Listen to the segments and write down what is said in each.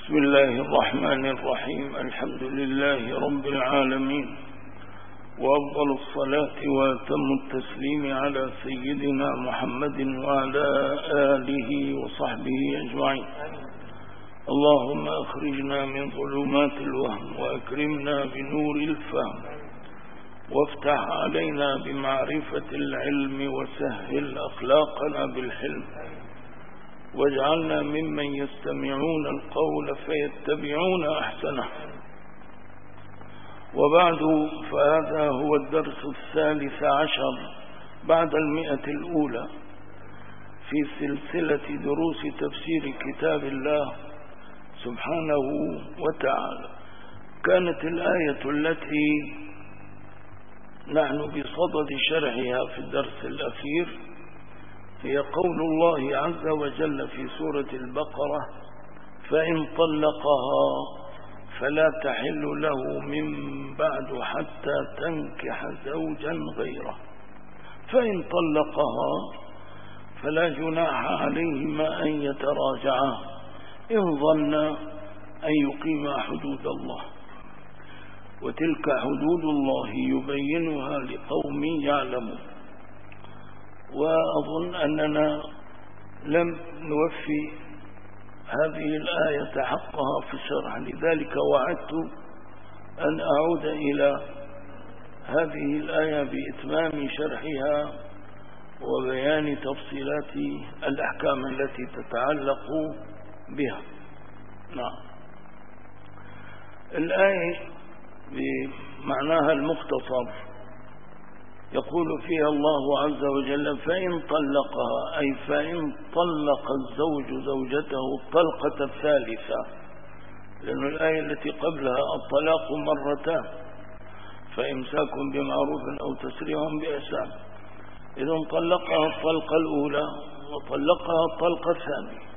بسم الله الرحمن الرحيم. الحمد لله رب العالمين، وأفضل الصلاة وأتم التسليم على سيدنا محمد وعلى آله وصحبه أجمعين. اللهم أخرجنا من ظلمات الوهم وأكرمنا بنور الفهم، وافتح علينا بمعرفة العلم، وسهل أخلاقنا بالحلم، واجعلنا ممن يستمعون القول فيتبعون أحسنه. وبعد، فهذا هو الدرس 13 بعد 100 الأولى في سلسلة دروس تفسير كتاب الله سبحانه وتعالى. كانت الآية التي نحن بصدد شرحها في الدرس الأخير هي قول الله عز وجل في سورة البقرة: فإن طلقها فلا تحل له من بعد حتى تنكح زوجا غيره. فإن طلقها فلا جناح عليهما أن يتراجعا إن ظنا أن يقيما حدود الله، وتلك حدود الله يبينها لقوم يعلمون. وأظن أننا لم نوفي هذه الآية حقها في الشرح، لذلك وعدت أن أعود إلى هذه الآية بإتمام شرحها وبيان تفصيلات الأحكام التي تتعلق بها. نعم، الآية بمعناها المختصر يقول فيها الله عز وجل: فإن طلقها، أي فإن طلق الزوج زوجته الطلقة الثالثة، لأن الآية التي قبلها الطلاق مرتان، فإمساك بمعروف أو تسريح بإحسان. إذن طلقها الطلقة الأولى وطلقها الطلقة الثانية،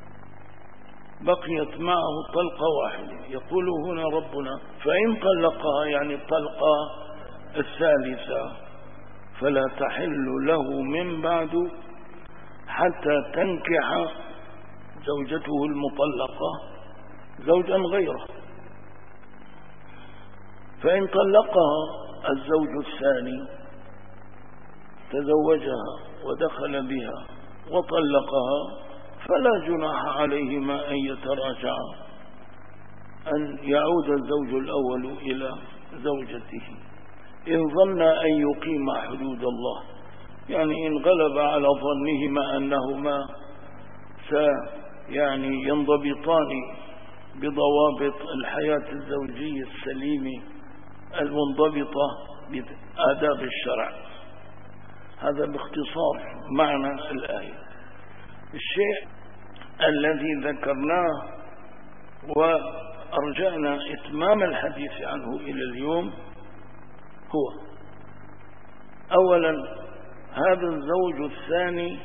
بقيت معه طلقة واحدة. يقول هنا ربنا: فإن طلقها، يعني الطلقة الثالثة، فلا تحل له من بعد حتى تنكح زوجته المطلقة زوجا غيره. فإن طلقها الزوج الثاني، تزوجها ودخل بها وطلقها، فلا جناح عليهما أن يتراجعا، أن يعود الزوج الأول إلى زوجته إن ظن أن يقيم حدود الله، يعني إن غلب على ظنهما أنهما ينضبطان بضوابط الحياة الزوجية السليمة المنضبطة بآداب الشرع. هذا باختصار معنى الآية. الشيء الذي ذكرناه وأرجعنا إتمام الحديث عنه إلى اليوم هو: أولا، هذا الزوج الثاني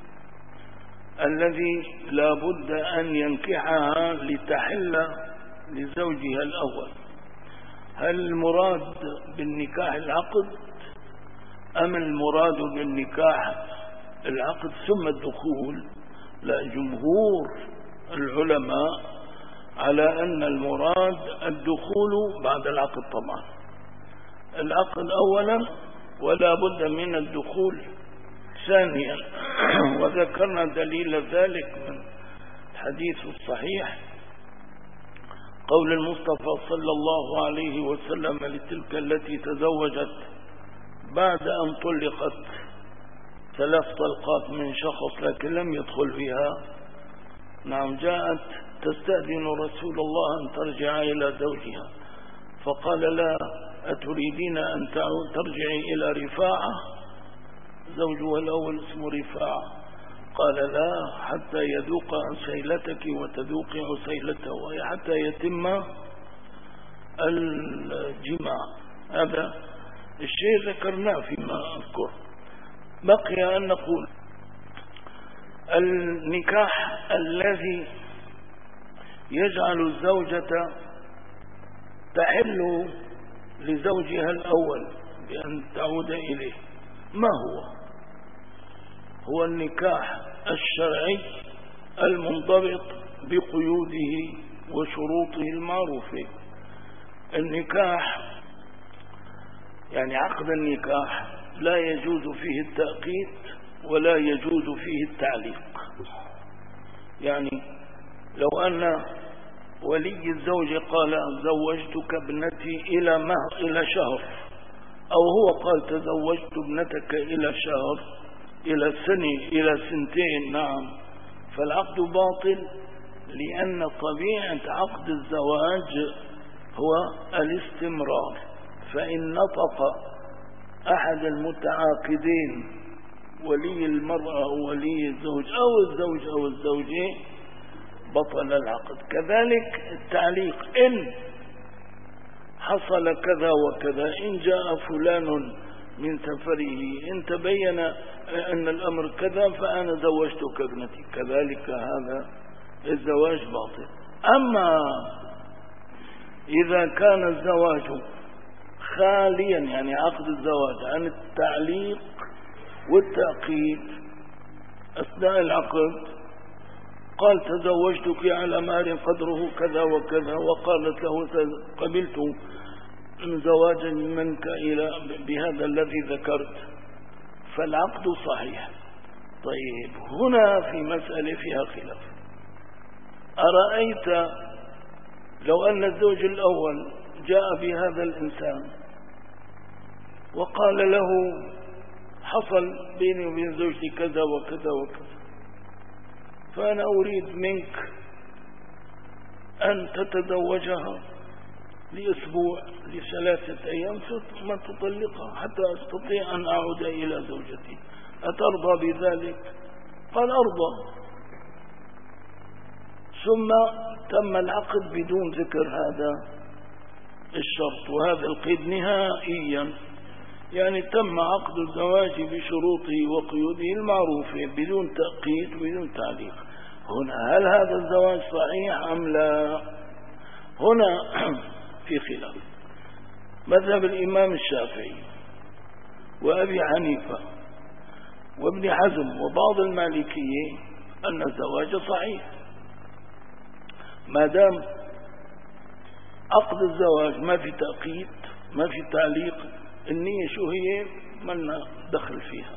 الذي لا بد أن ينكحها لتحل لزوجها الأول. هل المراد بالنكاح العقد، أم المراد بالنكاح العقد ثم الدخول؟ لا، جمهور العلماء على أن المراد الدخول بعد العقد. طبعا العقد أولا ولا بد من الدخول ثانيا، وذكرنا دليل ذلك من الحديث الصحيح، قول المصطفى صلى الله عليه وسلم لتلك التي تزوجت بعد أن طلقت 3 طلقات من شخص لكن لم يدخل بها. نعم، جاءت تستأذن رسول الله أن ترجع إلى زوجها، فقال: لا، أتريدين أن ترجعي إلى رفاعة؟ زوجها الأول اسمه رفاعة. قال: لا، حتى يذوق عسيلتك وتذوقي عسيلته، وهي حتى يتم الجماع. هذا الشيء ذكرناه فيما أذكر. بقي أن نقول: النكاح الذي يجعل الزوجة تحل لزوجها الأول بأن تعود إليه، ما هو؟ هو النكاح الشرعي المنضبط بقيوده وشروطه المعروفة. النكاح يعني عقد النكاح لا يجوز فيه التأقيد ولا يجوز فيه التعليق. يعني لو أن ولي الزوج قال زوجتك ابنتي إلى شهر، أو هو قال تزوجت ابنتك إلى شهر، إلى سنة، إلى سنتين، نعم، فالعقد باطل، لأن طبيعة عقد الزواج هو الاستمرار. فإن نطق أحد المتعاقدين ولي المرأة أو ولي الزوج أو الزوج أو الزوجين بطل العقد. كذلك التعليق، إن حصل كذا وكذا، إن جاء فلان من سفره، إن تبين أن الأمر كذا فأنا زوجتك ابنتي، كذلك هذا الزواج باطل. أما إذا كان الزواج خاليا، يعني عقد الزواج، عن التعليق والتأقيد أثناء العقد، قال تزوجتك على مال قدره كذا وكذا، وقالت له قبلت زواجا منك بهذا الذي ذكرت، فالعقد صحيح. طيب، هنا في مسألة فيها خلاف. أرأيت لو أن الزوج الأول جاء بهذا الإنسان وقال له حصل بيني وبين زوجتي كذا وكذا وكذا، فأنا أريد منك أن تتزوجها لأسبوع، ل3 أيام، ثم تطلقها حتى أستطيع أن أعود إلى زوجتي، أترضى بذلك؟ قال أرضى. ثم تم العقد بدون ذكر هذا الشرط وهذا القيد نهائيا، يعني تم عقد الزواج بشروطه وقيوده المعروفة بدون تأقيد وبدون تعليق. هنا هل هذا الزواج صحيح أم لا؟ هنا في خلاف. مذهب الإمام الشافعي وأبي حنيفة وابن حزم وبعض المالكية أن الزواج صحيح ما دام عقد الزواج ما في تأقيد ما في تعليق، النية شو هي من دخل فيها.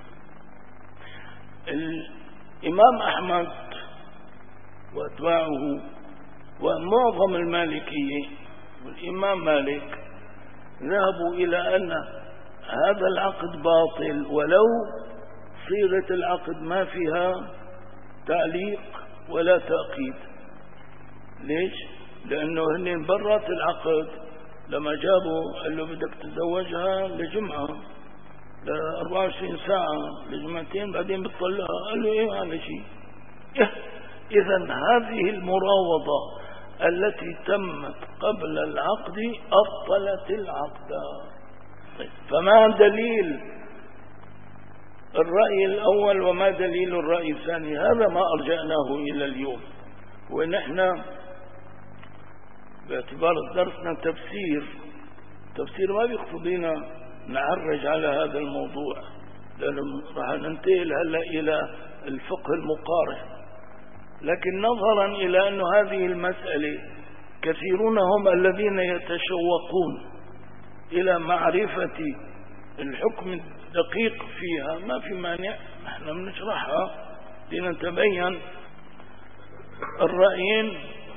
الإمام أحمد وأتباعه ومعظم المالكية والإمام مالك ذهبوا إلى أن هذا العقد باطل ولو صيغة العقد ما فيها تعليق ولا تأقيد. ليش؟ لأنه هن برات العقد لما جابوا قال له بدك تتزوجها لجمعة ل24 ساعة لجمعتين بعدين بتطلقها، قال له ايه هذا شيء. إذن هذه المراوضة التي تمت قبل العقد أبطلت العقد. فما دليل الرأي الأول وما دليل الرأي الثاني؟ هذا ما أرجعناه إلى اليوم، ونحن باعتبار درسنا تفسير ما بيقتضينا نعرج على هذا الموضوع، لأنه راح ننتقل هلا إلى الفقه المقارن. لكن نظرا إلى أن هذه المسألة كثيرون هم الذين يتشوقون إلى معرفة الحكم الدقيق فيها، ما في مانع نحن بنشرحها لنتبين الرأيين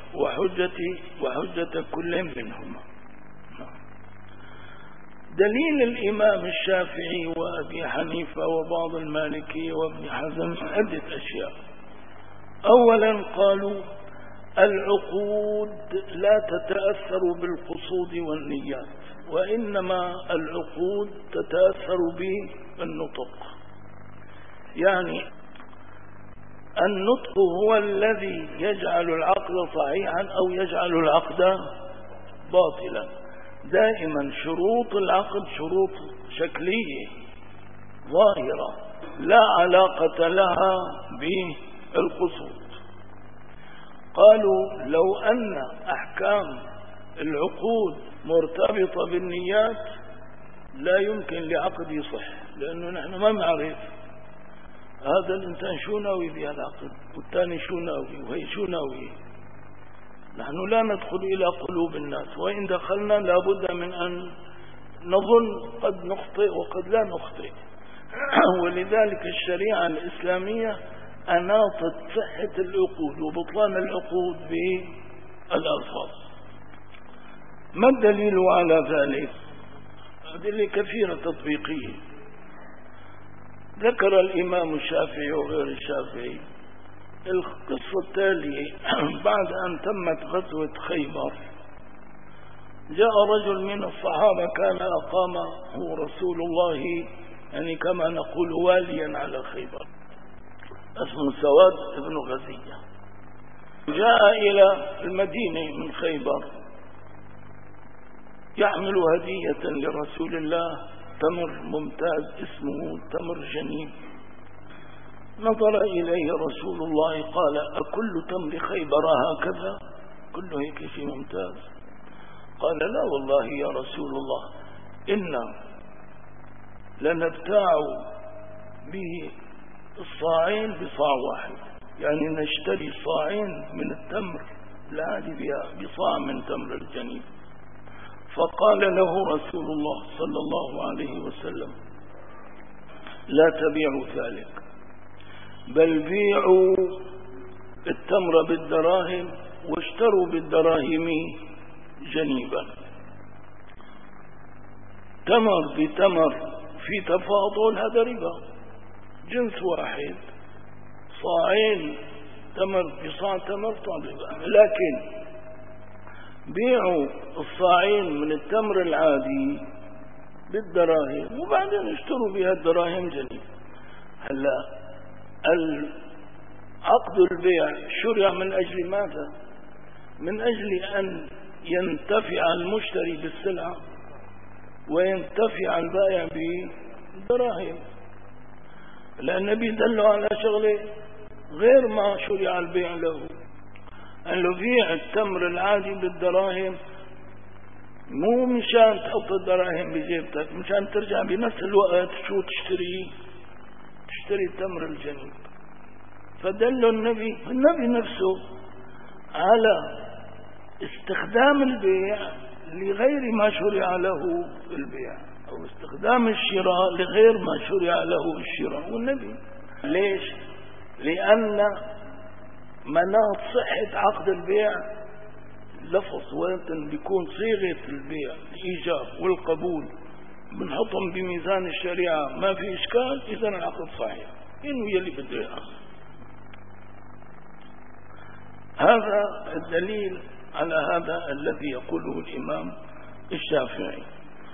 وحجة كل منهما. دليل الإمام الشافعي وأبي حنيفة وبعض المالكية وابن حزم عدة أشياء. أولا قالوا العقود لا تتأثر بالقصود والنيات، وإنما العقود تتأثر بالنطق. يعني النطق هو الذي يجعل العقد صحيحا أو يجعل العقد باطلا. دائما شروط العقد شروط شكلية ظاهرة لا علاقة لها بالقصود. قالوا لو أن أحكام العقود مرتبطة بالنيات لا يمكن لعقد يصح، لأنه نحن ما نعرف هذا الإنسان شو ناوي بهذا العقد والثاني شو ناوي وهي شو ناوي. نحن لا ندخل إلى قلوب الناس، وإن دخلنا لابد من أن نظن قد نخطئ وقد لا نخطئ. ولذلك الشريعة الإسلامية أناطت صحة العقود وبطلان العقود بالألفاظ. ما الدليل على ذلك؟ أدلة كثيرة تطبيقية. ذكر الإمام الشافعي وغير الشافعي القصة التالية: بعد أن تمت غزوة خيبر جاء رجل من الصحابة كان أقامه رسول الله، يعني كما نقول واليا على خيبر، اسمه سواد بن غزية. جاء إلى المدينة من خيبر يحمل هدية لرسول الله، تمر ممتاز اسمه تمر جنيب. نظر إليه رسول الله قال: أكل تمر خيبر هكذا؟ كله هيك شيء ممتاز؟ قال: لا والله يا رسول الله، إنا لنبتاع به الصاعين بصاع واحد، يعني نشتري صاعين من التمر العادي بصاع من تمر الجنيب. فقال له رسول الله صلى الله عليه وسلم: لا تبيعوا ذلك، بل بيعوا التمر بالدراهم واشتروا بالدراهم جنيبا. تمر بتمر في تفاضل، هذا ربا. جنس واحد، صاعين تمر بصاع تمر، طالبا. لكن بيعوا الصاعين من التمر العادي بالدراهم وبعدين اشتروا بها الدراهم جنيه. هلا عقد البيع شرع من أجل ماذا؟ من أجل أن ينتفع المشتري بالسلعة وينتفع البائع بالدراهم. لأن النبي دل على شغله غير ما شرع البيع له، قال له: بيع التمر العادي بالدراهم مو مشان تحط الدراهم بجيبتك، مشان ترجع بنفس الوقت شو تشتري التمر الجنيب. فدل النبي نفسه على استخدام البيع لغير ما شرع له البيع، أو استخدام الشراء لغير ما شرع له الشراء. والنبي ليش؟ لأن مناط صحة عقد البيع لفظ، وانت بيكون صيغة البيع الإيجاب والقبول بنحطهم بميزان الشريعة ما في إشكال، إذا العقد صحيح، إنه يلي بده يأخذ. هذا الدليل على هذا الذي يقوله الإمام الشافعي.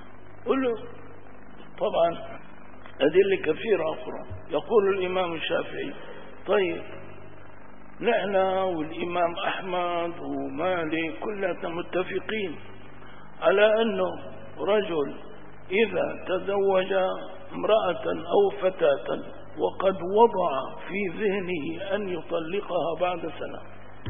طبعا أدلة كثيرة أخرى. يقول الإمام الشافعي: طيب نحن والإمام أحمد ومالك كلنا متفقين على أنه رجل إذا تزوج امرأة أو فتاة وقد وضع في ذهنه أن يطلقها بعد سنة،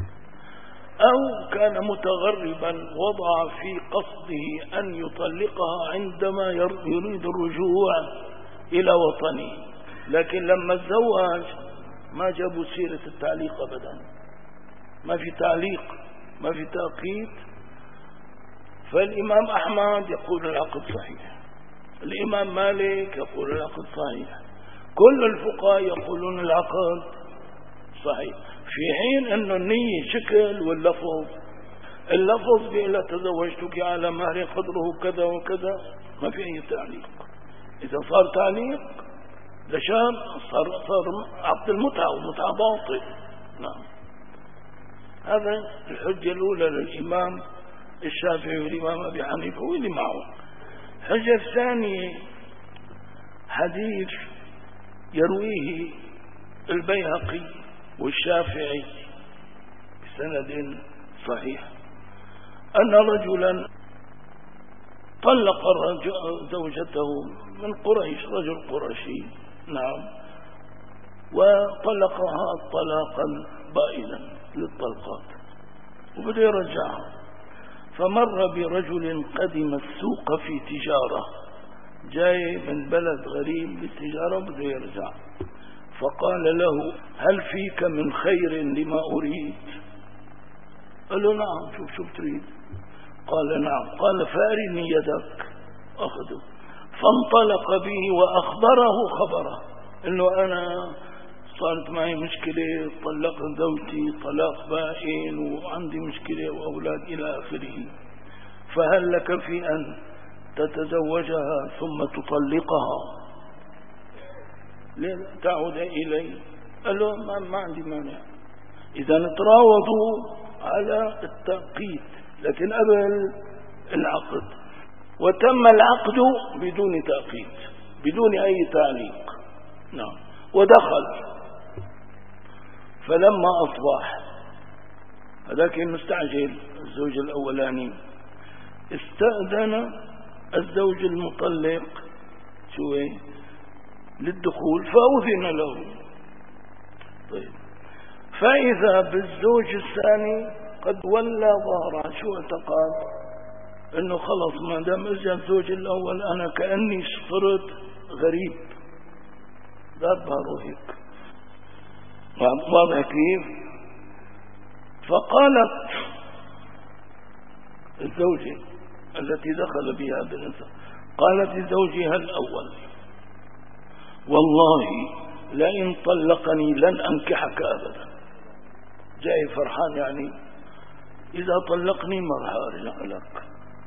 أو كان متغربا وضع في قصده أن يطلقها عندما يريد الرجوع إلى وطنه، لكن لما الزواج ما جابوا سيرة التعليق أبدا، ما في تعليق، ما في تأقيد. فالإمام أحمد يقول العقد صحيح، الإمام مالك يقول العقد صحيح، كل الفقهاء يقولون العقد صحيح، في حين أن النية شكل اللفظ بيقول تزوجتك على مهر قدره كذا وكذا، ما في أي تعليق. إذا صار تعليق لشان صار عقد المتعة، ومتعة باطل. نعم، هذا الحجة الأولى للإمام الشافعي والإمام أبي حنيفة واللي معه. الحجة الثانية حديث يرويه البيهقي والشافعي بسند صحيح أن رجلا طلق زوجته من قريش، رجل قرشي، نعم، وطلقها طلاقا بائنا للطلقات وبدأ يرجعها. فمر برجل قدم السوق في تجارة، جاي من بلد غريب بالتجارة بده يرجع، فقال له: هل فيك من خير لما أريد؟ قال له نعم، شوف شو بتريد. قال نعم. قال فأرني يدك. أخذه فانطلق به وأخبره خبره إنه أنا صارت معي مشكلة، طلقت زوجتي طلاق بائن وعندي مشكلة وأولاد إلى آخره، فهل لك في أن تتزوجها ثم تطلقها تعود إلي؟ قال له ما عندي مانع. إذا تراوضوا على التأقيد لكن قبل العقد، وتم العقد بدون تأقيد بدون أي تعليق. نعم. ودخل فلما أصبح هذاك المستعجل الزوج الأولاني استأذن الزوج المطلق شوي للدخول فأذن له. طيب فإذا بالزوج الثاني قد ولى ظهره، شو اعتقاد؟ انه خلص ما دام اجى الزوج الاول انا كأني صرت غريب، ذات ظهره هيك. واضح كيف؟ فقالت الزوجة التي دخل بها بالإنسان، قالت لزوجها الأول والله لئن طلقني لن أنكحك أبدا. جاي فرحان يعني إذا طلقني ما راح أرجع لك.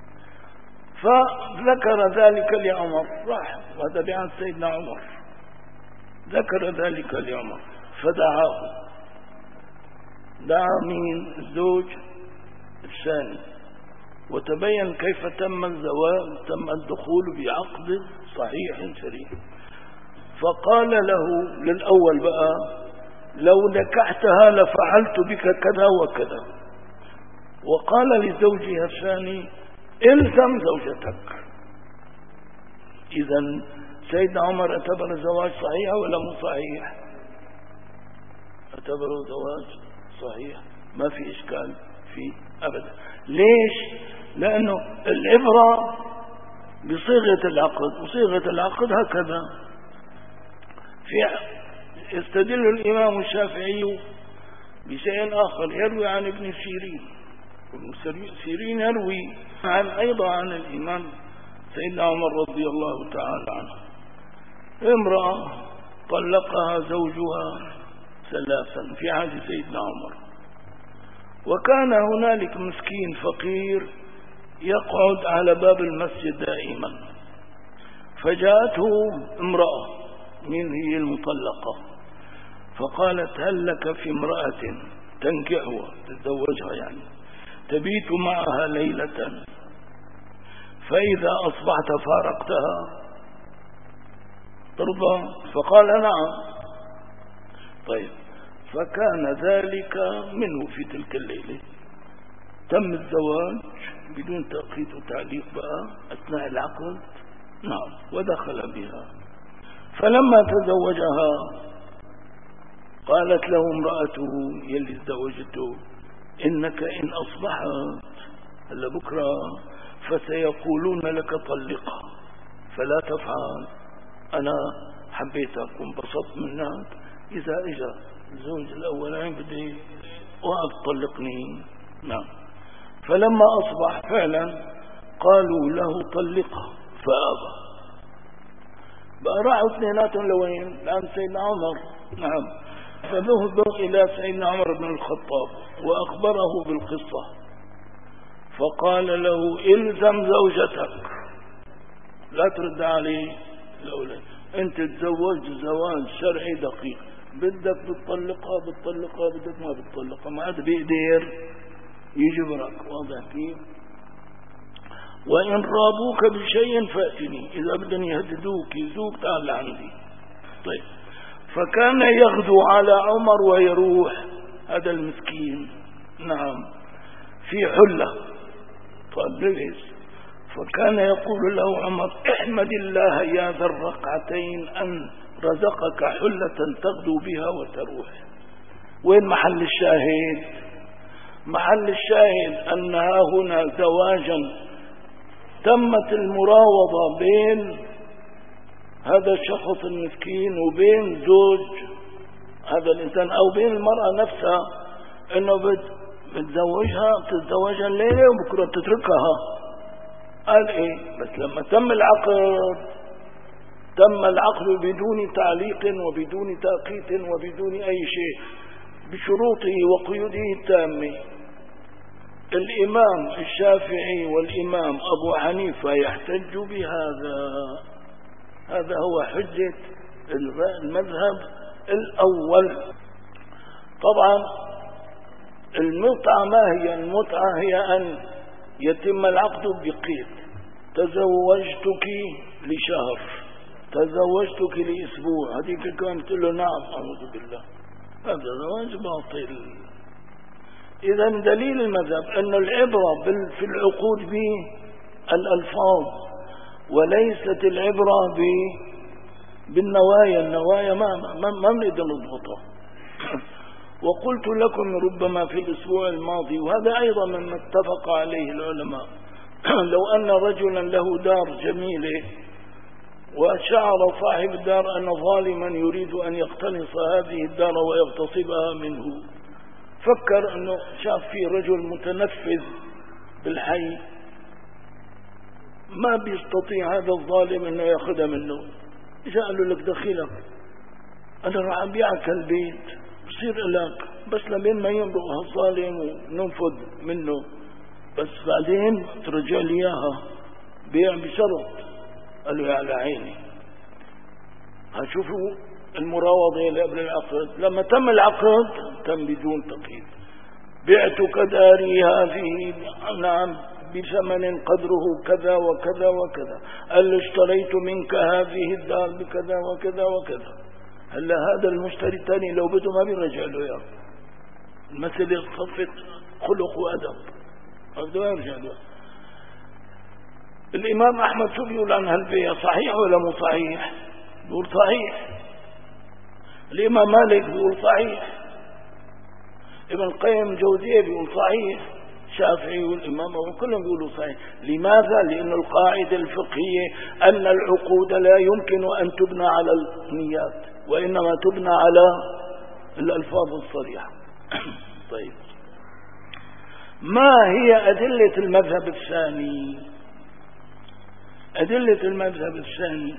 فذكر ذلك لعمر، راح وهذا بعد سيدنا عمر، ذكر ذلك لعمر فدعاه، دعا من الزوج الثاني وتبين كيف تم الزواج، تم الدخول بعقد صحيح سليم. فقال له للأول بقى لو نكحتها لفعلت بك كذا وكذا. وقال لزوجها الثاني الزم زوجتك. إذن سيدنا عمر اعتبر الزواج صحيح ولا مو صحيح؟ اعتبره زواج صحيح، ما في إشكال فيه أبدا. ليش؟ لأنه العبرة بصيغة العقد، وصيغة العقد هكذا. يستدل الإمام الشافعي بشيء آخر، يروي عن ابن سيرين، ابن سيرين يروي أيضا عن الإمام سيدنا عمر رضي الله تعالى عنه، امرأة طلقها زوجها 3 في عهد سيدنا عمر، وكان هنالك مسكين فقير يقعد على باب المسجد دائما، فجاءته امرأة من هي المطلقة فقالت هل لك في امرأة تنكحها تتزوجها يعني تبيت معها ليلة فإذا أصبحت فارقتها ترضى؟ فقال نعم. طيب فكان ذلك منه في تلك الليلة، تم الزواج بدون تأقيد وتعليق بقى أثناء العقد. نعم. ودخل بها، فلما تزوجها قالت له امرأته يلي تزوجته إنك إن أصبحت هلا بكرة فسيقولون لك طلقها فلا تفعل، أنا حبيتك وانبسطت منك، إذا إجا الزوج الأولين بدي وقت طلقني. نعم. فلما أصبح فعلا قالوا له طلقها فأبى، بقى راحوا اثنيناتهم لوين؟ لعند سيدنا عمر. نعم. فذهبوا إلى سيدنا عمر بن الخطاب وأخبره بالقصة، فقال له الزم زوجتك لا ترد عليه الأولاد، انت تزوجت زواج شرعي دقيق، بدك بتطلقها بتطلقها، بدك ما بتطلقها، ما عاد بيقدر يجبرك. واضح كيف؟ وإن رابوك بشيء فأتني، إذا بدهم يهددوك يزوك تعال عندي. طيب فكان يغدو على عمر ويروح هذا المسكين. نعم. في حلة طيب لبس، فكان يقول له عمر احمد الله يا ذا الرقعتين أن رزقك حلة تغدو بها وتروح. وين محل الشاهد؟ محل الشاهد أنها هنا زواجا تمت المراوضة بين هذا الشخص المسكين وبين زوج هذا الإنسان أو بين المرأة نفسها، إنه بتزوجها بتتزوجها الليلة وبكرة بتتركها. قال ايه؟ بس لما تم العقد بدون تعليق وبدون تأقيت وبدون اي شيء، بشروطه وقيوده التامة. الامام الشافعي والامام ابو حنيفة يحتج بهذا. هذا هو حجة المذهب الاول. طبعا المتعة ما هي؟ المتعة هي ان يتم العقد بقيد. تزوجتك لشهر، تزوجتك لأسبوع، هذيك كانت تقول له نعم، أعوذ بالله، هذا زواج باطل. إذا دليل المذهب أن العبرة في العقود بالألفاظ وليست العبرة بالنوايا. النوايا ما نريد نضبطها. وقلت لكم ربما في الأسبوع الماضي، وهذا أيضا مما اتفق عليه العلماء، لو أن رجلا له دار جميلة وشعر صاحب الدار أن ظالما يريد أن يقتنص هذه الدار ويغتصبها منه، فكر أنه شاف فيه رجل متنفذ بالحي ما بيستطيع هذا الظالم أنه يأخذها منه. جاء له لك دخيلك، أنا راح أبيعك البيت بصير لك، بس لمن ما يمرق هالظالم وننفذ منه، بس بعدين ترجع لي إياها بيع بشرط. قال له على عيني. هشوفوا المراوضة اللي قبل العقد. لما تم العقد تم بدون تقييد. بعتك داري هذه نعم بثمن قدره كذا وكذا وكذا. قال له اشتريت منك هذه الدار بكذا وكذا وكذا. هلا هذا المشتري الثاني لو بده ما بيرجع له اياه. المسألة صفت خلق وأدب، بده يرجع له. الإمام أحمد شو بيقول عن هالبيع؟ صحيح ولا مو صحيح؟ بيقول صحيح. الإمام مالك بيقول صحيح. ابن القيم الجوزية بيقول صحيح. الشافعي والإمام كلهم بيقولوا صحيح. لماذا؟ لأن القاعدة الفقهية أن العقود لا يمكن أن تبنى على النيات، وإنما تبنى على الألفاظ الصريحة. طيب، ما هي أدلة المذهب الثاني؟ أدلة المذهب الثاني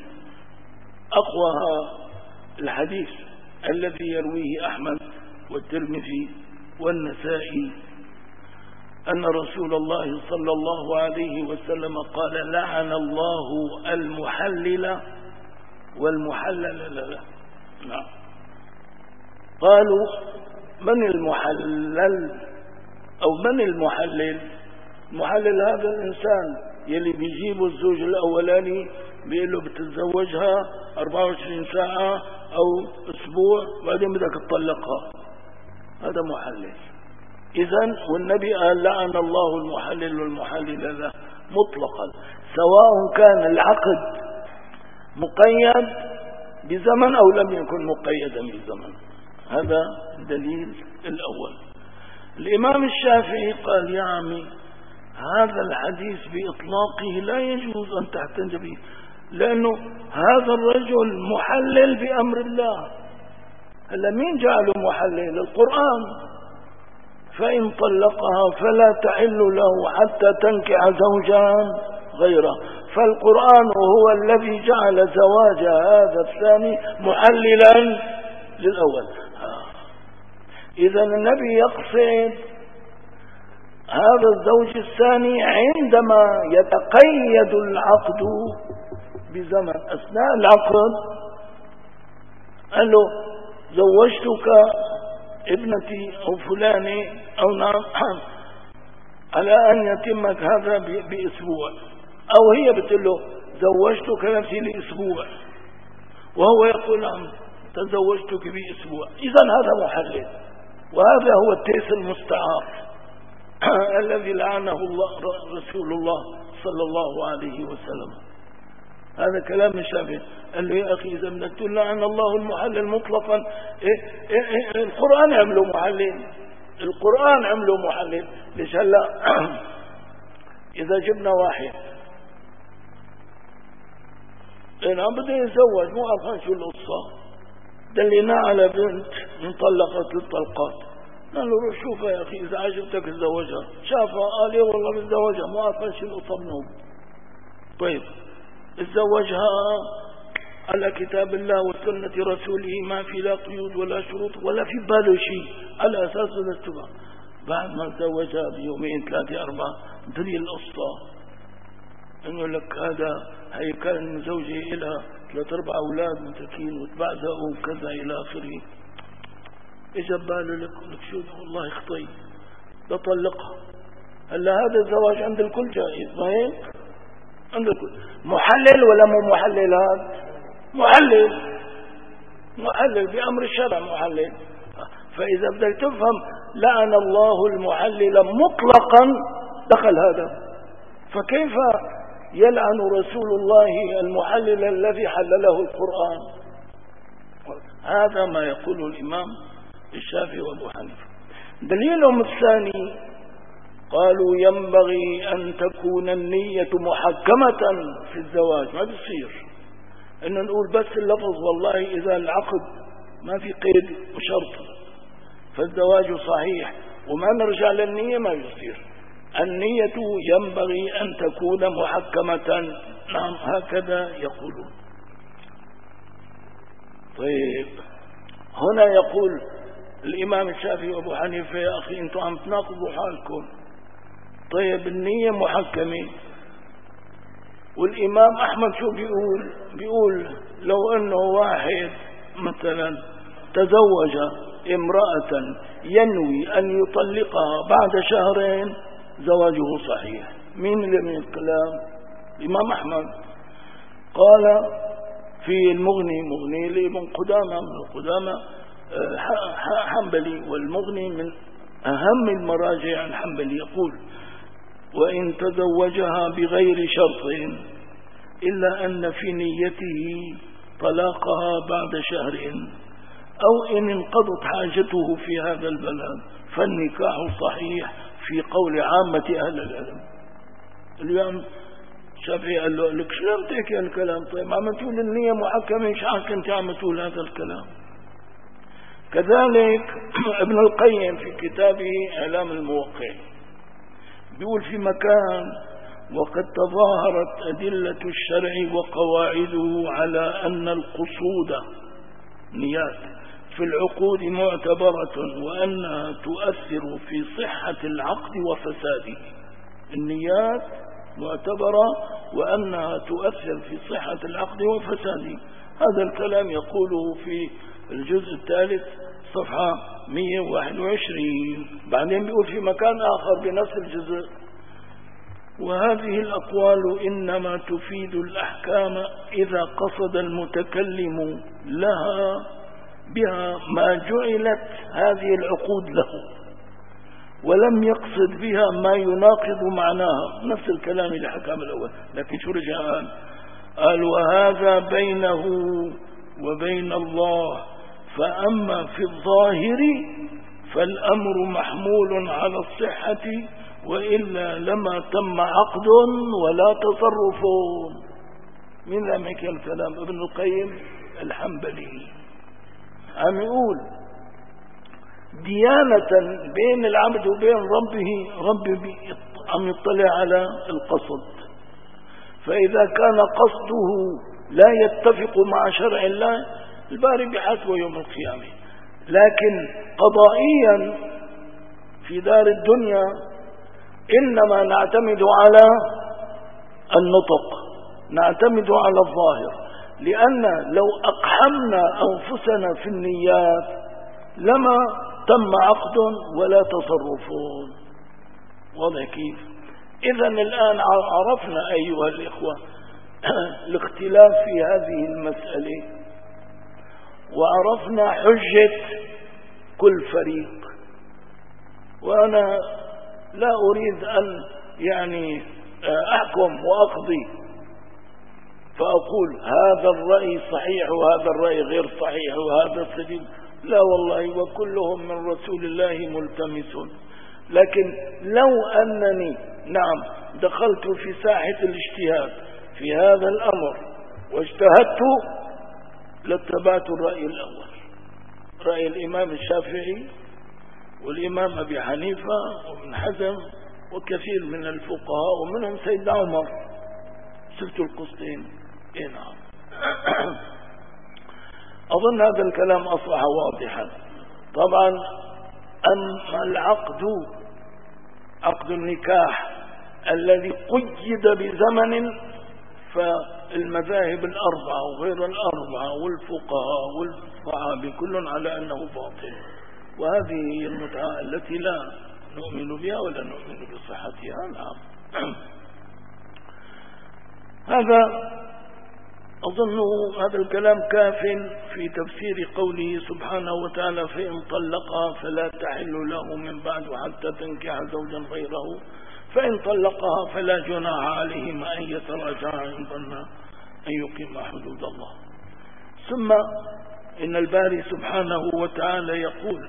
أقوى الحديث الذي يرويه أحمد والترمذي والنسائي أن رسول الله صلى الله عليه وسلم قال لعن الله المحلل والمحلل له. نعم. قالوا من المحلل أو من المحلل؟ المحلل هذا الإنسان يلي بيجيبوا الزوج الأولاني بيقول له بتتزوجها 24 ساعة أو أسبوع بعدين بدك تطلقها، هذا محلل. إذن والنبي قال لعن الله المحلل والمحلل له مطلقا، سواء كان العقد مقيد بزمن أو لم يكن مقيدا بزمن. هذا دليل الأول. الإمام الشافعي قال يا عمي هذا الحديث بإطلاقه لا يجوز أن تحتج به، لأنه هذا الرجل محلل بأمر الله. هلا مين جعله محلل؟ القرآن. فإن طلقها فلا تحل له حتى تنكح زوجا غيره. فالقرآن هو الذي جعل زواج هذا الثاني محللا للأول. إذا النبي يقصد هذا الزوج الثاني عندما يتقيد العقد بزمن. أثناء العقد قال له زوجتك ابنتي أو فلاني أو نعم على أن يتمك هذا بأسبوع، أو هي بتقول له زوجتك نفسي لأسبوع وهو يقول نعم تزوجتك بأسبوع. إذن هذا محلل، وهذا هو التيس المستعار الذي لعنه الله رسول الله صلى الله عليه وسلم. هذا كلام الشافعي. قال له يا أخي إذا بدك تقول لعن الله المحلل مطلقا، القرآن عمله محلل، القرآن عمله محلل. ليش هلا إذا جبنا واحد أنا بده يتزوج مو عارفان شو القصة، دلينا على بنت مطلقة 3 طلقات، قال له روح شوفها يا أخي، إذا عجبتك تزوجها. شافها قال إيه والله بتزوجها، ما أعرف شيء أصبنهم. طيب تزوجها على كتاب الله وسنة رسوله، ما في لا قيود ولا شروط ولا في باله شيء، على أساس الاتباع. بعد ما تزوجها بيومين 3-4 دري القصة انه لك هي كان مزوجة إلها 3-4 أولاد متكين وتبعزقوا وكذا إلى آخره. إجا باله لك شو والله خطي ده طلقها. هلا هذا الزواج عند الكل جائز، ما هيك؟ عند الكل. محلل ولا مو محلل؟ هذا محلل بأمر الشرع محلل. فإذا بدك تفهم لعن الله المحلل مطلقا دخل هذا، فكيف يلعن رسول الله المحلل الذي حلله القرآن؟ هذا ما يقوله الإمام الشافعي وأبو حنيفة. دليلهم الثاني قالوا ينبغي أن تكون النية محكمة في الزواج. ما بيصير إن نقول بس اللفظ والله إذا العقد ما في قيد وشرط فالزواج صحيح وما نرجع للنية، ما يصير. النية ينبغي أن تكون محكمة. نعم هكذا يقولون. طيب هنا يقول الإمام الشافعي وأبو حنيفة يا أخي أنتم عم تناقضوا حالكم. طيب النية محكمة، والإمام أحمد شو بيقول لو أنه واحد مثلا تزوج امرأة ينوي أن يطلقها بعد شهرين زواجه صحيح. مين اللي من الكلام؟ الإمام أحمد. قال في المغني، مغني لابن قدامة حنبلي، والمغني من أهم المراجع الحنبلي، يقول وإن تزوجها بغير شرط إلا أن في نيته طلاقها بعد شهر أو إن انقضت حاجته في هذا البلد فالنكاح صحيح في قول عامة أهل العلم. اليوم الشافعي قال له لك شو لم تحكي الكلام؟ طيب عم تقول النية محكمة، مش عارف انت عم تقول هذا الكلام. كذلك ابن القيم في كتابه إعلام الموقعين بيقول في مكان وقد تظاهرت أدلة الشرع وقواعده على أن القصود نيات في العقود معتبرة وأنها تؤثر في صحة العقد وفساده. النيات معتبرة وأنها تؤثر في صحة العقد وفساده. هذا الكلام يقوله في الجزء الثالث صفحة 121. بعدين بيقول في مكان آخر بنفس الجزء وهذه الأقوال إنما تفيد الأحكام إذا قصد المتكلم لها بها ما جعلت هذه العقود له ولم يقصد بها ما يناقض معناها. نفس الكلام اللي حكاه الأول، لكن شو رجع قال وهذا بينه وبين الله، فأما في الظاهر فالأمر محمول على الصحة وإلا لما تم عقد ولا تصرف. من لم يكن الكلام ابن القيم الحنبلي عم يقول ديانة بين العبد وبين ربه عم يطلع على القصد، فإذا كان قصده لا يتفق مع شرع الله الباري بحسبه يوم القيامة. لكن قضائيا في دار الدنيا إنما نعتمد على النطق، نعتمد على الظاهر، لأن لو أقحمنا أنفسنا في النيات لما تم عقد ولا تصرفون. واضح كيف؟ إذن الآن عرفنا أيها الإخوة الاختلاف في هذه المسألة، وعرفنا حجة كل فريق. وأنا لا أريد أن يعني أحكم وأقضي فأقول هذا الرأي صحيح وهذا الرأي غير صحيح وهذا سديد، لا والله، وكلهم من رسول الله ملتمسون. لكن لو أنني نعم دخلت في ساحة الاجتهاد في هذا الأمر واجتهدت لاتبعت الرأي الأول، رأي الإمام الشافعي والإمام أبي حنيفة وابن حزم وكثير من الفقهاء ومنهم سيدنا عمر سبت القسطين. نعم. أظن هذا الكلام أصبح واضحا. طبعا أما العقد، عقد النكاح الذي قيد بزمن، فالمذاهب الأربعة وغير الأربعة والفقهاء والصحابة كل على أنه باطل، وهذه هي المتعة التي لا نؤمن بها ولا نؤمن بصحتها. نعم. هذا أظن هذا الكلام كاف في تفسير قوله سبحانه وتعالى: فإن طلقها فلا تحل له من بعد حتى تنكح زوجا غيره، فإن طلقها فلا جناح عليهما أن يتراجعا إن ظنا أن يقيما حدود الله. ثم إن الباري سبحانه وتعالى يقول: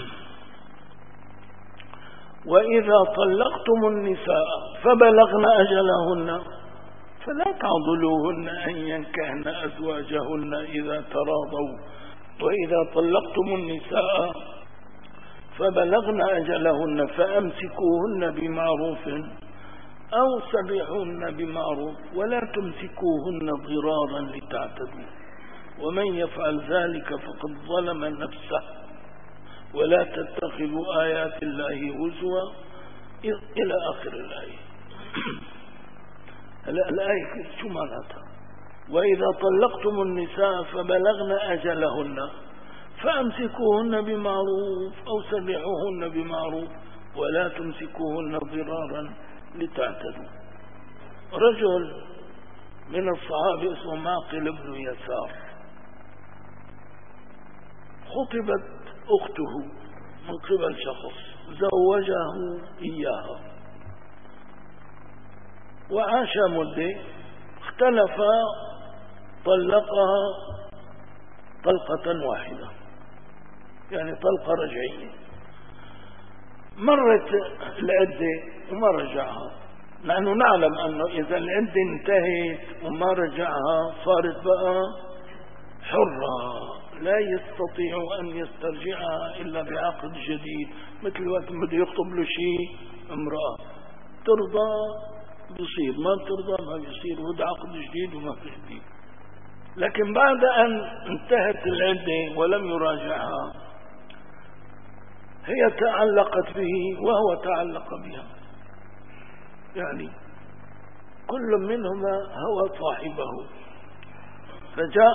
وإذا طلقتم النساء فبلغن أجلهن فلا تعضلوهن أن ينكحن أزواجهن إذا تراضوا، وإذا طلقتم النساء فبلغن أجلهن فأمسكوهن بمعروف أو سرحوهن بمعروف ولا تمسكوهن ضرارا لتعتدوا، ومن يفعل ذلك فقد ظلم نفسه، ولا تتخذوا آيات الله هزوا إلى آخر الآية. الآية شو معناتها؟ وإذا طلقتم النساء فبلغن أجلهن فأمسكوهن بمعروف أو سرحوهن بمعروف ولا تمسكوهن ضرارا لتعتدوا. رجل من الصحابة اسمه معقل بن يسار، خطبت أخته من قبل شخص زوجه إياها، وعاش مدة، اختلف، طلقها طلقة واحدة، يعني طلقة رجعية. مرت العدة وما رجعها، نحن نعلم أنه إذا العدة انتهت وما رجعها صارت بقى حرة، لا يستطيع أن يسترجعها إلا بعقد جديد. مثل وقت بده يخطب له شيء امرأة، ترضى بيصير، ما ترضى ما بيصير، وده عقد جديد وما في جديد. لكن بعد أن انتهت العدة ولم يراجعها، هي تعلقت به وهو تعلق بها، يعني كل منهما هوى صاحبه. فجاء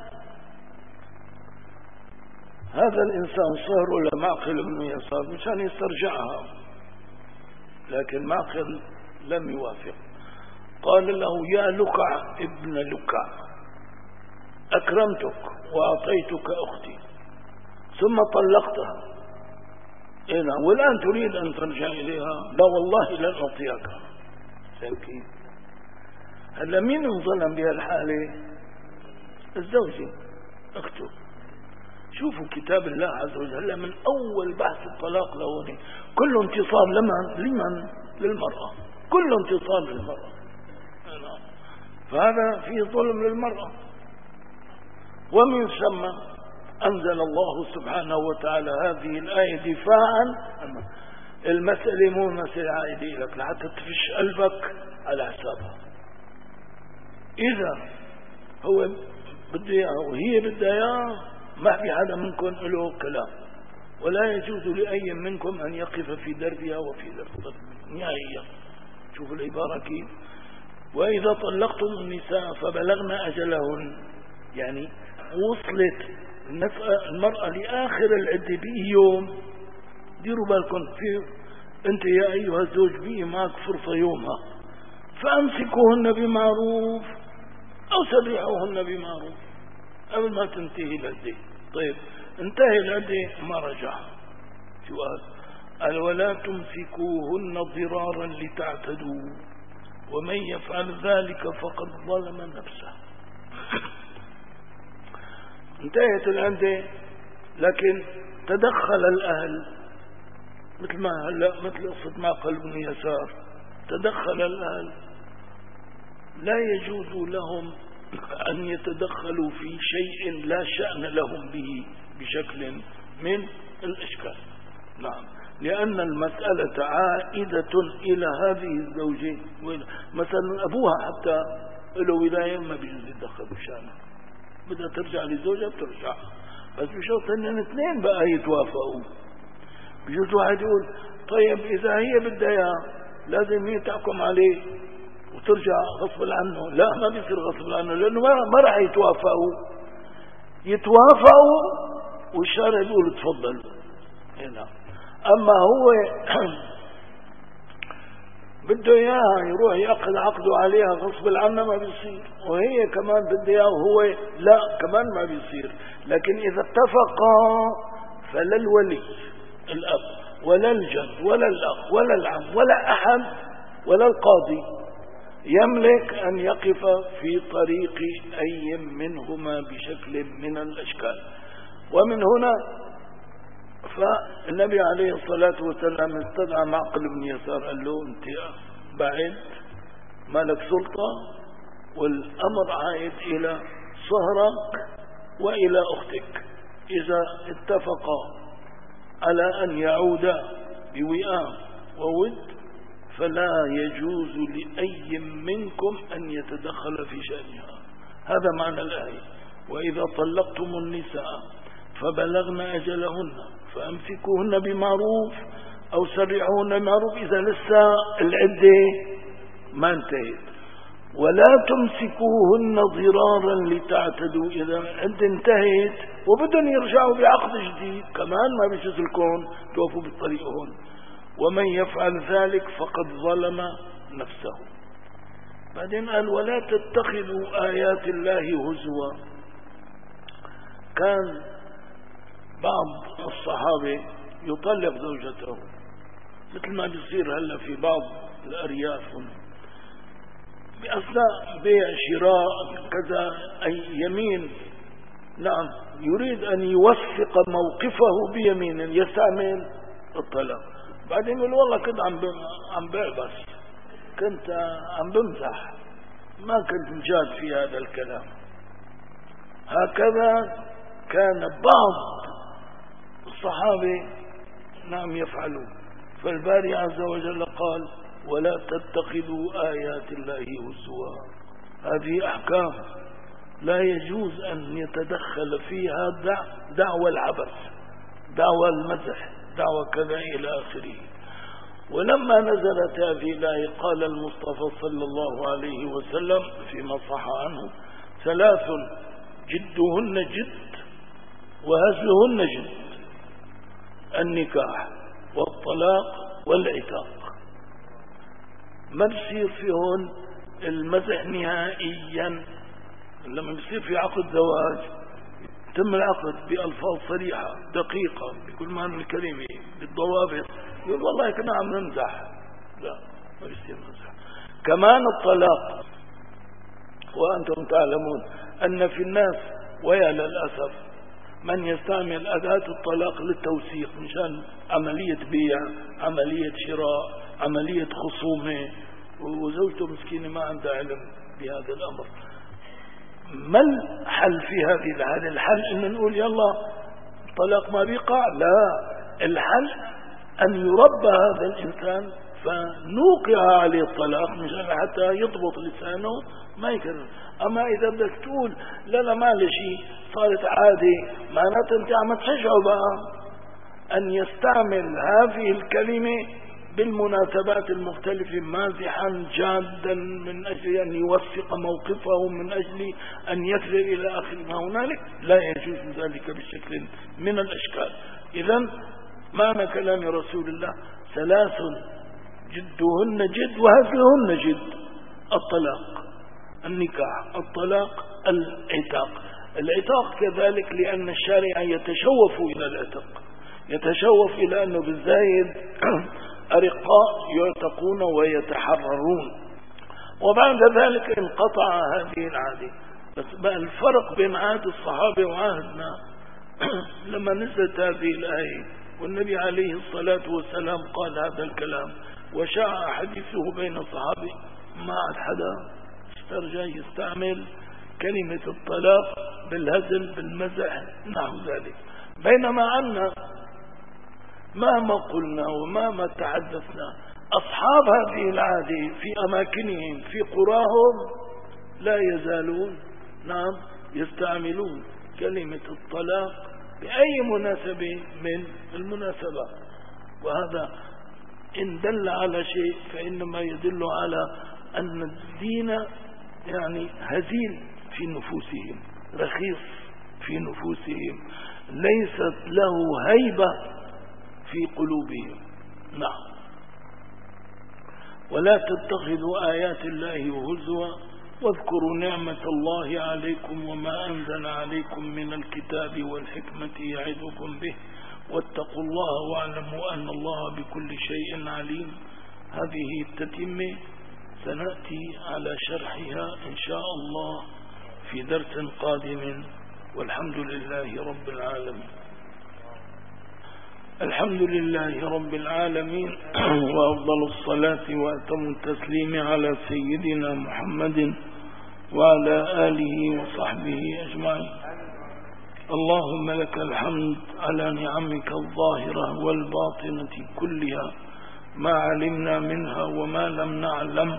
هذا الإنسان صهر لمعقل بن يسار مشان يسترجعها، لكن معقل لم يوافق. قال له: يا لكع ابن لكع، أكرمتك وأعطيتك أختي ثم طلقتها، والآن تريد أن ترجع إليها؟ لا والله لن أعطيك. كيف؟ هلا مين انظلم بهالحالة؟ الزوجة أخته. شوفوا كتاب الله عز وجل، هلا من أول بحث الطلاق لهون كل انتصار لمن؟ للمرأة، كل انتصار للمرأة. فهذا فيه ظلم للمرأة. ومن ثم أنزل الله سبحانه وتعالى هذه الآية دفاعا. المسألة مو مسألة عائدة لك لحتى تفش قلبك على حسابها. إذا هو بده إياه وهي بدها إياه، ما في حدا منكم له كلام، ولا يجوز لأي منكم أن يقف في دربها وفي درب نهائيا. شوفوا العبارة كيف: وإذا طلقتم النساء فبلغن أجلهن، يعني وصلت المرأة لآخر العدة بيوم. ديروا بالكم، أنت يا أيها الزوج بقي معك فرصة يومها، فأمسكوهن بمعروف أو سرحوهن بمعروف قبل ما تنتهي العدة. طيب انتهي العدة ما رجع، شو قال؟ ولا تمسكوهن ضرارا لتعتدوا ومن يفعل ذلك فقد ظلم نفسه. انتهت العدة، لكن تدخل الأهل، مثل ما هلا مثل قصة معقل بن يسار، تدخل الأهل. لا يجوز لهم أن يتدخلوا في شيء لا شأن لهم به بشكل من الإشكال. نعم. لأن المسألة عائدة إلى هذه الزوجين. مثلا أبوها حتى له ولاية ما بيجوز يتدخل بشأنها، بدها ترجع لزوجها بترجع، بس بشرط ان الاثنين بقى يتوافقوا. بيجوز واحد يقول طيب إذا هي بدها إياه لازم هي تحكم عليه وترجع غصب عنه. لا، ما بيصير غصب عنه، لأنه ما راح يتوافقوا والشارع يقول تفضل هنا. أما هو بده إياها يروح يأخذ عقده عليها غصب عنه ما بيصير، وهي كمان بده إياه وهو لا كمان ما بيصير. لكن إذا اتفقا فلا الولي الأب ولا الجد ولا الأخ ولا العم ولا أحد ولا القاضي يملك أن يقف في طريق أي منهما بشكل من الأشكال. ومن هنا فالنبي عليه الصلاة والسلام استدعى معقل بن يسار، قال له انت بعد ما لك سلطة، والأمر عائد إلى صهرك وإلى أختك. إذا اتفقا على أن يعودا بوئام وود فلا يجوز لأي منكم أن يتدخل في شأنها. هذا معنى الآية. وإذا طلقتم النساء فبلغن أجلهن فأمسكوهن بمعروف أو سرعوهن بمعروف إذا لسه العدة ما انتهت، ولا تمسكوهن ضرارا لتعتدوا. إذا العدة انتهت وبدهم يرجعوا بعقد جديد كمان ما بيجوز لكم توقفوا بالطريق هون. ومن يفعل ذلك فقد ظلم نفسه. بعدين قال ولا تتخذوا آيات الله هزوا. كان بعض الصحابة يطلق زوجته مثل ما بيصير هلا في بعض الأرياف بأثناء بيع شراء كذا أي يمين، نعم يريد أن يوثق موقفه بيمين يستعمل الطلاق. بعدين يقول والله كنت عم بيع بس كنت عم بمزح ما كنت جاد في هذا الكلام. هكذا كان بعض الصحابة نعم يفعلون. فالباري عز وجل قال ولا تتخذوا آيات الله هزوا. هذه أحكام لا يجوز أن يتدخل فيها دعوى العبث، دعوى المزح، دعوى كذا إلى آخره. ولما نزلت هذه الآية قال المصطفى صلى الله عليه وسلم فيما صح عنه ثلاث جدهن جد وهزلهن جد: النكاح والطلاق والعتاق. ما بصير فيهن المزح نهائيا. لما بصير في عقد زواج تم العقد بألفاظ صريحة دقيقة بكل معنى الكلمة بالضوابط، يقول والله كنا عم نمزح. لا، ما بصير مزح. كمان الطلاق، وأنتم تعلمون أن في الناس ويا للأسف من يستعمل أداة الطلاق للتوثيق مشان عملية بيع، عملية شراء، عملية خصومة، وزوجته مسكينة ما عندها علم بهذا الأمر. ما الحل في هذه الحالة؟ الحل إن نقول يلا الطلاق ما بيقع؟ لا، الحل أن يربى هذا الإنسان فنوقع عليه الطلاق مشان حتى يضبط لسانه ما يكرر. أما إذا بدك تقول لا ما شيء صارت عادة، معناته أنت عم تشجعه بقى أن يستعمل هذه الكلمة بالمناسبات المختلفة مازحا جادا من أجل أن يوثق موقفه، من أجل أن يصل إلى آخر ما هنالك. لا يجوز ذلك بشكل من الأشكال. إذن معنى كلام رسول الله ثلاث جدهن جد وهزلهن جد: الطلاق، النكاح، الطلاق، العتاق. العتاق كذلك لأن الشارع يتشوف إلى العتق، يتشوف إلى أنه بالزايد أرقاء يعتقون ويتحررون. وبعد ذلك انقطع هذه العادة. بس بقى الفرق بين عهد الصحابة وعهدنا لما نزلت هذه الآية والنبي عليه الصلاة والسلام قال هذا الكلام وشاع حديثه بين الصحابة، ما عاد حدا استرجع يستعمل كلمة الطلاق بالهزل بالمزح نحو ذلك. بينما أن مهما قلنا ومهما تحدثنا أصحاب هذه العادة في أماكنهم في قراهم لا يزالون يستعملون كلمة الطلاق بأي مناسبة من المناسبات. وهذا إن دل على شيء فإنما يدل على أن الدين هزيل في نفوسهم، رخيص في نفوسهم، ليست له هيبة في قلوبهم. نعم. ولا تتخذوا آيات الله هزوا واذكروا نعمة الله عليكم وما أنزل عليكم من الكتاب والحكمة يعظكم به واتقوا الله واعلموا أن الله بكل شيء عليم. هذه التتمة سنأتي على شرحها إن شاء الله في درس قادم، والحمد لله رب العالمين. الحمد لله رب العالمين، وأفضل الصلاة وأتم التسليم على سيدنا محمد وعلى آله وصحبه أجمعين. اللهم لك الحمد على نعمك الظاهرة والباطنة كلها، ما علمنا منها وما لم نعلم.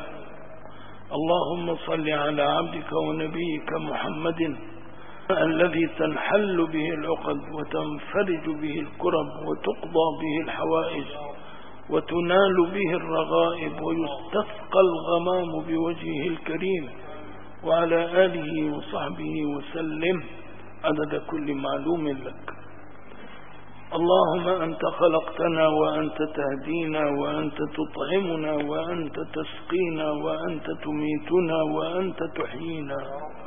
اللهم صل على عبدك ونبيك محمد الذي تنحل به العقد وتنفرج به الكرب وتقضى به الحوائج وتنال به الرغائب ويستسقى الغمام بوجهه الكريم، وعلى آله وصحبه وسلم عدد كل معلوم لك. اللهم أنت خلقتنا وأنت تهدينا وأنت تطعمنا وأنت تسقينا وأنت تميتنا وأنت تحيينا.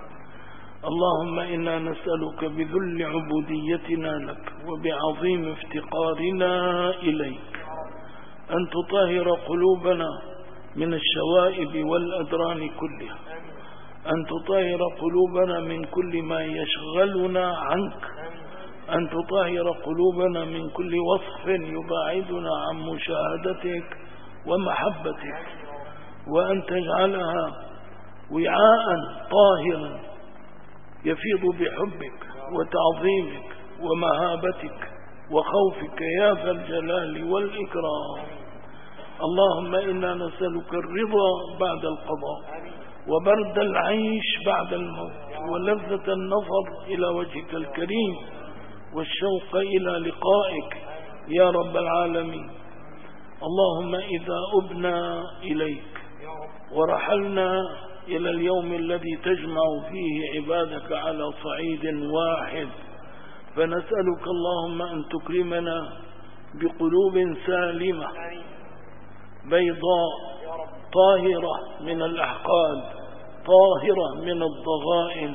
اللهم إنا نسألك بذل عبوديتنا لك وبعظيم افتقارنا إليك أن تطهر قلوبنا من الشوائب والأدران كلها، أن تطهر قلوبنا من كل ما يشغلنا عنك، أن تطهر قلوبنا من كل وصف يباعدنا عن مشاهدتك ومحبتك، وأن تجعلها وعاء طاهرا يفيض بحبك وتعظيمك ومهابتك وخوفك يا ذا الجلال والإكرام. اللهم إنا نسألك الرضا بعد القضاء وبرد العيش بعد الموت ولذة النظر إلى وجهك الكريم والشوق إلى لقائك يا رب العالمين. اللهم إذا أبنا إليك ورحلنا إلى اليوم الذي تجمع فيه عبادك على صعيد واحد، فنسألك اللهم أن تكرمنا بقلوب سالمة بيضاء طاهرة من الأحقاد، طاهرة من الضغائن،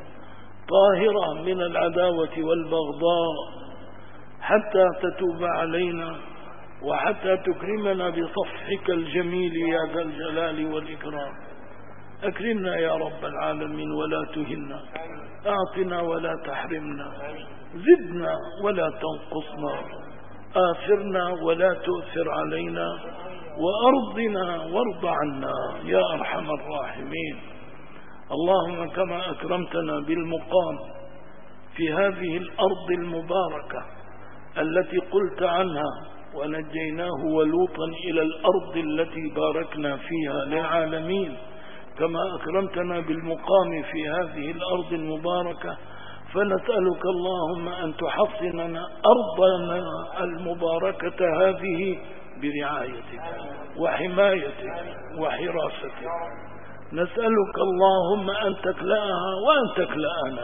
طاهرة من العداوة والبغضاء، حتى تتوب علينا وحتى تكرمنا بصفحك الجميل يا ذا الجلال والإكرام. أكرمنا يا رب العالمين ولا تهنا، أعطنا ولا تحرمنا، زدنا ولا تنقصنا، آثرنا ولا تؤثر علينا، وأرضنا وارض عنا يا أرحم الراحمين. اللهم كما أكرمتنا بالمقام في هذه الأرض المباركة التي قلت عنها ونجيناه ولوطا إلى الأرض التي باركنا فيها للعالمين، كما أكرمتنا بالمقام في هذه الأرض المباركة، فنسألك اللهم أن تحصننا أرضنا المباركة هذه برعايتك وحمايتك وحراستك. نسألك اللهم أن تكلأها وأن تكلأنا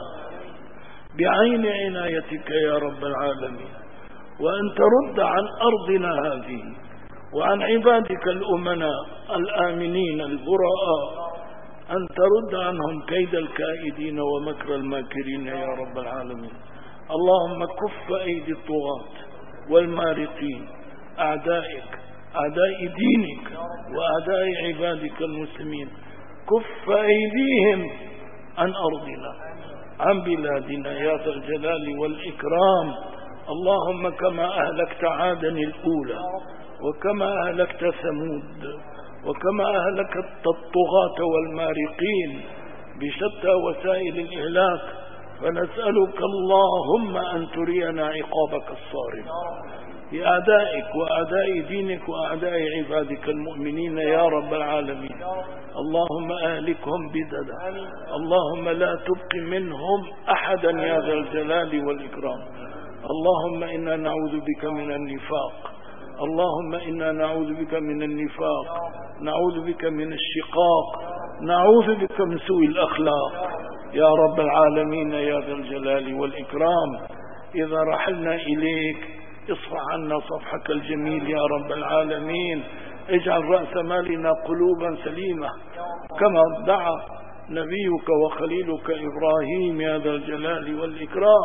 بعين عنايتك يا رب العالمين، وأن ترد عن أرضنا هذه وعن عبادك الأمناء الآمنين البراء، أن ترد عنهم كيد الكائدين ومكر الماكرين يا رب العالمين. اللهم كف أيدي الطغاة والمارقين أعدائك، أعداء دينك وأعداء عبادك المسلمين، كف أيديهم عن أرضنا عن بلادنا يا ذا الجلال والإكرام. اللهم كما أهلكت عادا الأولى وكما أهلكت ثمود وكما أهلكت الطغاة والمارقين بشتى وسائل الإهلاك، فنسألك اللهم أن ترينا عقابك الصارم لأعدائك وأعداء دينك وأعداء عبادك المؤمنين يا رب العالمين. اللهم أهلكهم بددا، اللهم لا تبق منهم أحدا يا ذا الجلال والإكرام. اللهم إنا نعوذ بك من النفاق، اللهم إنا نعوذ بك من النفاق، نعوذ بك من الشقاق، نعوذ بك من سوء الأخلاق يا رب العالمين يا ذا الجلال والإكرام. إذا رحلنا إليك اصفح عنا صفحك الجميل يا رب العالمين. اجعل رأس مالنا قلوبا سليمة كما دعا نبيك وخليلك إبراهيم يا ذا الجلال والإكرام.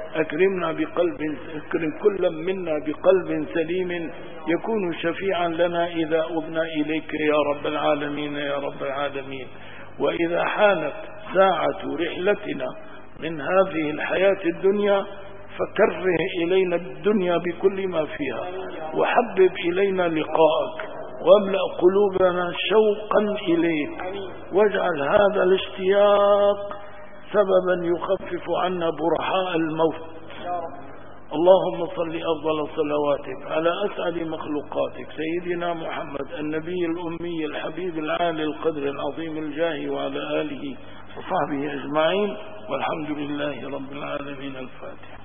أكرم كل منا بقلب سليم يكون شفيعا لنا إذا أذنا إليك يا رب العالمين يا رب العالمين. وإذا حانت ساعة رحلتنا من هذه الحياة الدنيا فكره إلينا الدنيا بكل ما فيها، وحبب إلينا لقاءك، واملأ قلوبنا شوقا إليك، واجعل هذا الاشتياق سببا يخفف عنا برحاء الموت. اللهم صل أفضل صلواتك على أسعد مخلوقاتك سيدنا محمد النبي الأمي الحبيب العالي القدر العظيم الجاه، وعلى آله وصحبه أجمعين، والحمد لله رب العالمين. الفاتحة.